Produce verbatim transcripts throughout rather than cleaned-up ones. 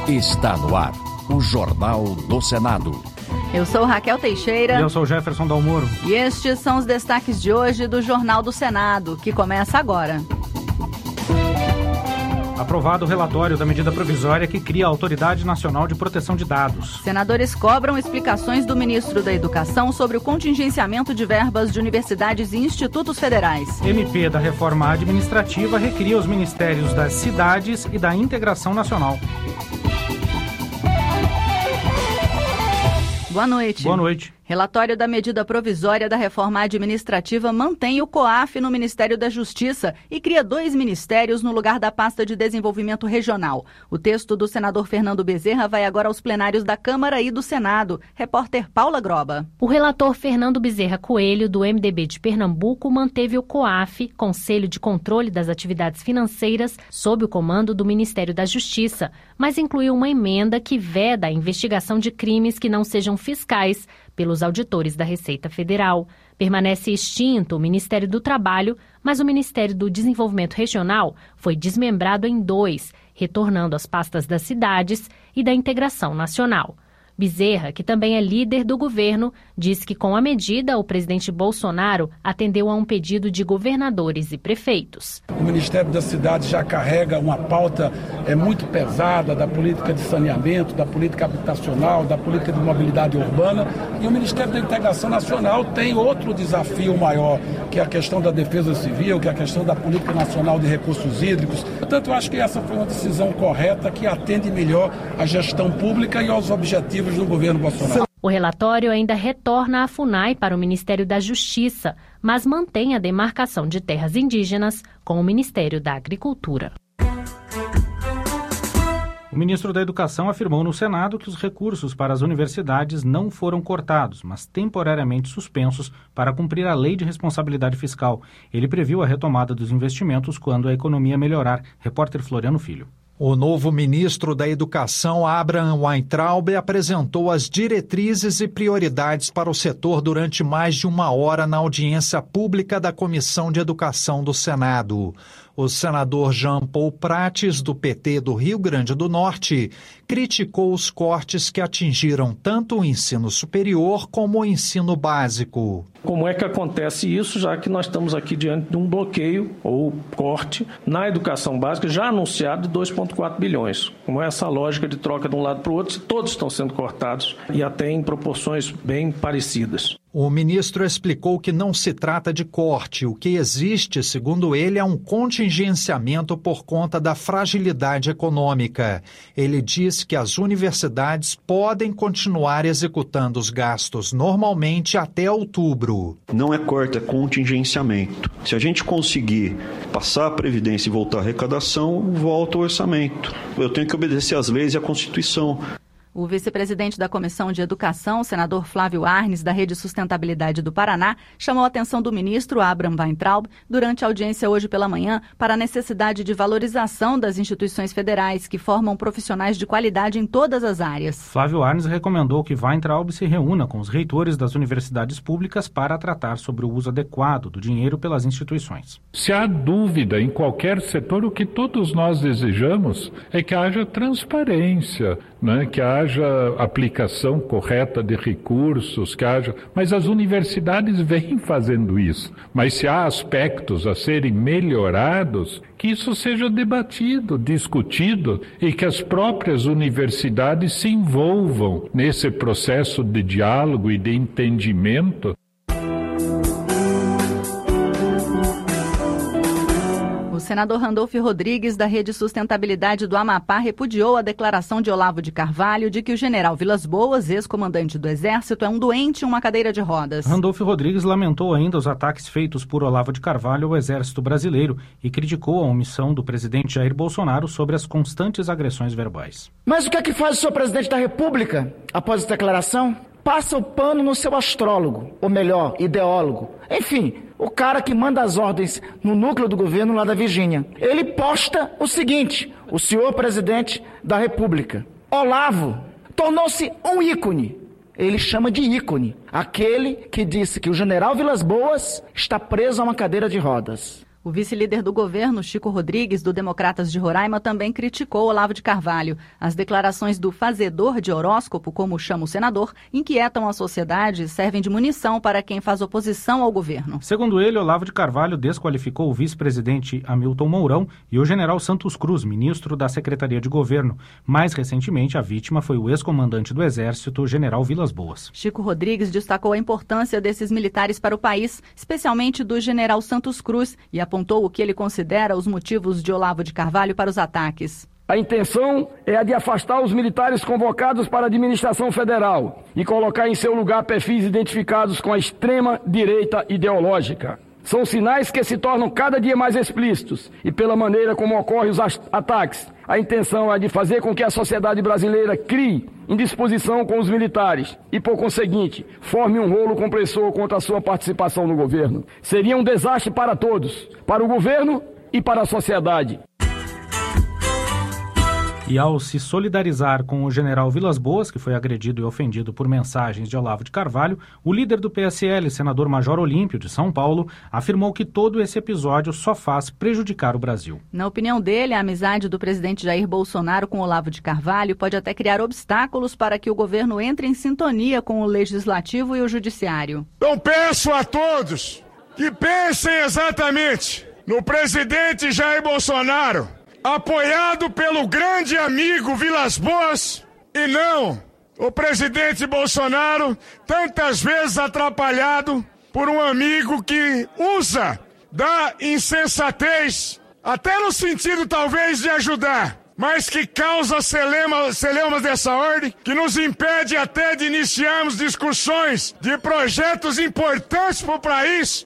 Está no ar o Jornal do Senado. Eu sou Raquel Teixeira. E eu sou Jefferson Dalmoro. E estes são os destaques de hoje do Jornal do Senado, que começa agora. Aprovado o relatório da medida provisória que cria a Autoridade Nacional de Proteção de Dados. Senadores cobram explicações do ministro da Educação sobre o contingenciamento de verbas de universidades e institutos federais. M P da Reforma Administrativa recria os ministérios das cidades e da integração nacional. Boa noite. Boa noite. Relatório da medida provisória da reforma administrativa mantém o COAF no Ministério da Justiça e cria dois ministérios no lugar da pasta de desenvolvimento regional. O texto do senador Fernando Bezerra vai agora aos plenários da Câmara e do Senado. Repórter Paula Groba. O relator Fernando Bezerra Coelho, do M D B de Pernambuco, manteve o COAF, Conselho de Controle das Atividades Financeiras, sob o comando do Ministério da Justiça, mas incluiu uma emenda que veda a investigação de crimes que não sejam fiscais pelos auditores da Receita Federal. Permanece extinto o Ministério do Trabalho, mas o Ministério do Desenvolvimento Regional foi desmembrado em dois, retornando às pastas das cidades e da integração nacional. Bezerra, que também é líder do governo, diz que com a medida o presidente Bolsonaro atendeu a um pedido de governadores e prefeitos. O Ministério da Cidade já carrega uma pauta é, muito pesada da política de saneamento, da política habitacional, da política de mobilidade urbana, e o Ministério da Integração Nacional tem outro desafio maior, que é a questão da defesa civil, que é a questão da política nacional de recursos hídricos. Portanto, eu acho que essa foi uma decisão correta que atende melhor à gestão pública e aos objetivos do governo Bolsonaro. O relatório ainda retorna a FUNAI para o Ministério da Justiça, mas mantém a demarcação de terras indígenas com o Ministério da Agricultura. O ministro da Educação afirmou no Senado que os recursos para as universidades não foram cortados, mas temporariamente suspensos para cumprir a lei de responsabilidade fiscal. Ele previu a retomada dos investimentos quando a economia melhorar. Repórter Floriano Filho. O novo ministro da Educação, Abraham Weintraub, apresentou as diretrizes e prioridades para o setor durante mais de uma hora na audiência pública da Comissão de Educação do Senado. O senador Jean Paul Prates, do P T do Rio Grande do Norte, criticou os cortes que atingiram tanto o ensino superior como o ensino básico. Como é que acontece isso, já que nós estamos aqui diante de um bloqueio ou corte na educação básica já anunciado de dois vírgula quatro bilhões? Como é essa lógica de troca de um lado para o outro, se todos estão sendo cortados e até em proporções bem parecidas? O ministro explicou que não se trata de corte. O que existe, segundo ele, é um contingenciamento por conta da fragilidade econômica. Ele diz que as universidades podem continuar executando os gastos normalmente até outubro. Não é corte, é contingenciamento. Se a gente conseguir passar a Previdência e voltar à arrecadação, volta o orçamento. Eu tenho que obedecer às leis e à Constituição. O vice-presidente da Comissão de Educação, o senador Flávio Arnes, da Rede Sustentabilidade do Paraná, chamou a atenção do ministro Abraham Weintraub durante a audiência hoje pela manhã para a necessidade de valorização das instituições federais que formam profissionais de qualidade em todas as áreas. Flávio Arnes recomendou que Weintraub se reúna com os reitores das universidades públicas para tratar sobre o uso adequado do dinheiro pelas instituições. Se há dúvida em qualquer setor, o que todos nós desejamos é que haja transparência, né? Que haja aplicação correta de recursos, que haja... mas as universidades vêm fazendo isso. Mas se há aspectos a serem melhorados, que isso seja debatido, discutido e que as próprias universidades se envolvam nesse processo de diálogo e de entendimento. O senador Randolfo Rodrigues, da Rede Sustentabilidade do Amapá, repudiou a declaração de Olavo de Carvalho de que o general Vilas Boas, ex-comandante do Exército, é um doente em uma cadeira de rodas. Randolfo Rodrigues lamentou ainda os ataques feitos por Olavo de Carvalho ao Exército Brasileiro e criticou a omissão do presidente Jair Bolsonaro sobre as constantes agressões verbais. Mas o que é que faz o senhor presidente da República após essa declaração? Passa o pano no seu astrólogo, ou melhor, ideólogo. Enfim, o cara que manda as ordens no núcleo do governo lá da Virgínia. Ele posta o seguinte: o senhor presidente da República, Olavo, tornou-se um ícone. Ele chama de ícone aquele que disse que o general Vilas Boas está preso a uma cadeira de rodas. O O vice-líder do governo, Chico Rodrigues, do Democratas de Roraima, também criticou Olavo de Carvalho. As declarações do fazedor de horóscopo, como chama o senador, inquietam a sociedade e servem de munição para quem faz oposição ao governo. Segundo ele, Olavo de Carvalho desqualificou o vice-presidente Hamilton Mourão e o general Santos Cruz, ministro da Secretaria de Governo. Mais recentemente, a vítima foi o ex-comandante do Exército, general Vilas Boas. Chico Rodrigues destacou a importância desses militares para o país, especialmente do general Santos Cruz, e apontou o que ele considera os motivos de Olavo de Carvalho para os ataques. A intenção é a de afastar os militares convocados para a administração federal e colocar em seu lugar perfis identificados com a extrema-direita ideológica. São sinais que se tornam cada dia mais explícitos e pela maneira como ocorrem os ataques. A intenção é de fazer com que a sociedade brasileira crie indisposição com os militares e, por conseguinte, forme um rolo compressor contra a sua participação no governo. Seria um desastre para todos, para o governo e para a sociedade. E ao se solidarizar com o general Vilas Boas, que foi agredido e ofendido por mensagens de Olavo de Carvalho, o líder do P S L, senador Major Olímpio, de São Paulo, afirmou que todo esse episódio só faz prejudicar o Brasil. Na opinião dele, a amizade do presidente Jair Bolsonaro com Olavo de Carvalho pode até criar obstáculos para que o governo entre em sintonia com o Legislativo e o Judiciário. Então peço a todos que pensem exatamente no presidente Jair Bolsonaro, apoiado pelo grande amigo Vilas Boas, e não o presidente Bolsonaro, tantas vezes atrapalhado por um amigo que usa da insensatez, até no sentido talvez de ajudar, mas que causa celeumas, celeumas dessa ordem, que nos impede até de iniciarmos discussões de projetos importantes para o país.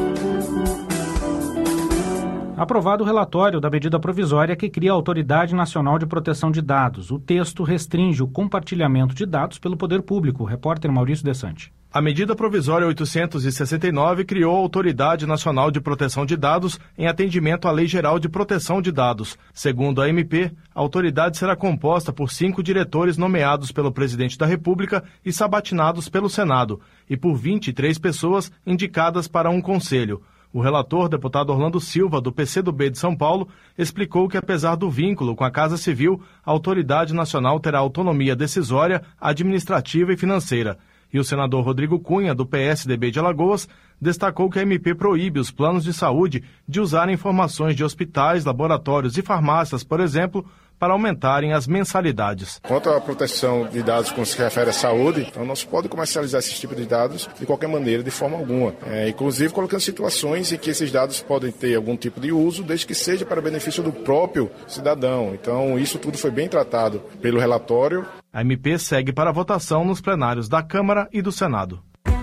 Aprovado o relatório da medida provisória que cria a Autoridade Nacional de Proteção de Dados. O texto restringe o compartilhamento de dados pelo poder público. O repórter Maurício Desante. A medida provisória oitocentos e sessenta e nove criou a Autoridade Nacional de Proteção de Dados em atendimento à Lei Geral de Proteção de Dados. Segundo a M P, a autoridade será composta por cinco diretores nomeados pelo Presidente da República e sabatinados pelo Senado, e por vinte e três pessoas indicadas para um conselho. O relator, deputado Orlando Silva, do P C do B de São Paulo, explicou que, apesar do vínculo com a Casa Civil, a Autoridade Nacional terá autonomia decisória, administrativa e financeira. E o senador Rodrigo Cunha, do P S D B de Alagoas, destacou que a M P proíbe os planos de saúde de usar informações de hospitais, laboratórios e farmácias, por exemplo, para aumentarem as mensalidades. Quanto à proteção de dados quando se refere à saúde, então não se pode comercializar esses tipos de dados de qualquer maneira, de forma alguma. É, inclusive colocando situações em que esses dados podem ter algum tipo de uso, desde que seja para benefício do próprio cidadão. Então isso tudo foi bem tratado pelo relatório. A M P segue para votação nos plenários da Câmara e do Senado.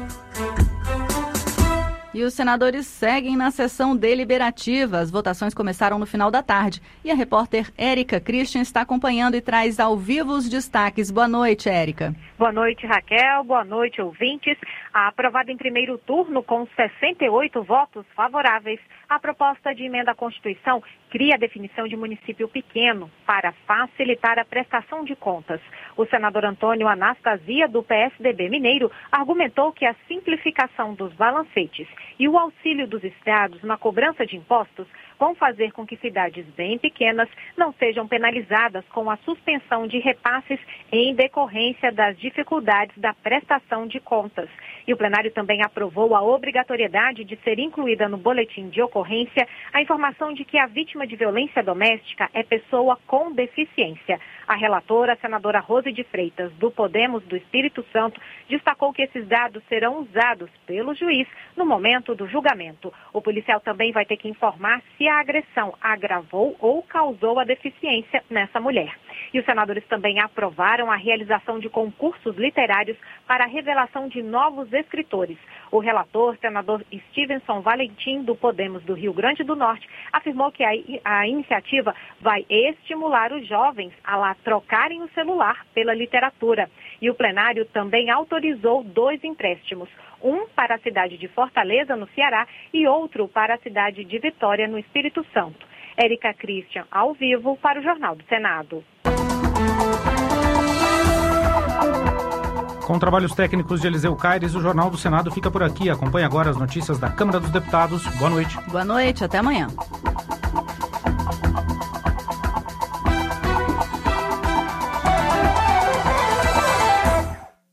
E os senadores seguem na sessão deliberativa. As votações começaram no final da tarde. E a repórter Érica Christian está acompanhando e traz ao vivo os destaques. Boa noite, Érica. Boa noite, Raquel. Boa noite, ouvintes. Aprovada em primeiro turno com sessenta e oito votos favoráveis, a proposta de emenda à Constituição cria a definição de município pequeno para facilitar a prestação de contas. O senador Antônio Anastasia, do P S D B mineiro, argumentou que a simplificação dos balancetes e o auxílio dos estados na cobrança de impostos vão fazer com que cidades bem pequenas não sejam penalizadas com a suspensão de repasses em decorrência das dificuldades da prestação de contas. E o plenário também aprovou a obrigatoriedade de ser incluída no boletim de ocorrência a informação de que a vítima de violência doméstica é pessoa com deficiência. A relatora, a senadora Rose de Freitas, do Podemos do Espírito Santo, destacou que esses dados serão usados pelo juiz no momento do julgamento. O policial também vai ter que informar se a agressão agravou ou causou a deficiência nessa mulher. E os senadores também aprovaram a realização de concursos literários para a revelação de novos escritores. O relator, senador Stevenson Valentim, do Podemos do Rio Grande do Norte, afirmou que a, a iniciativa vai estimular os jovens a lá trocarem o celular pela literatura. E o plenário também autorizou dois empréstimos, um para a cidade de Fortaleza, no Ceará, e outro para a cidade de Vitória, no Espírito Santo. Érica Christian, ao vivo, para o Jornal do Senado. Com trabalhos técnicos de Eliseu Caires, o Jornal do Senado fica por aqui. Acompanhe agora as notícias da Câmara dos Deputados. Boa noite. Boa noite, até amanhã.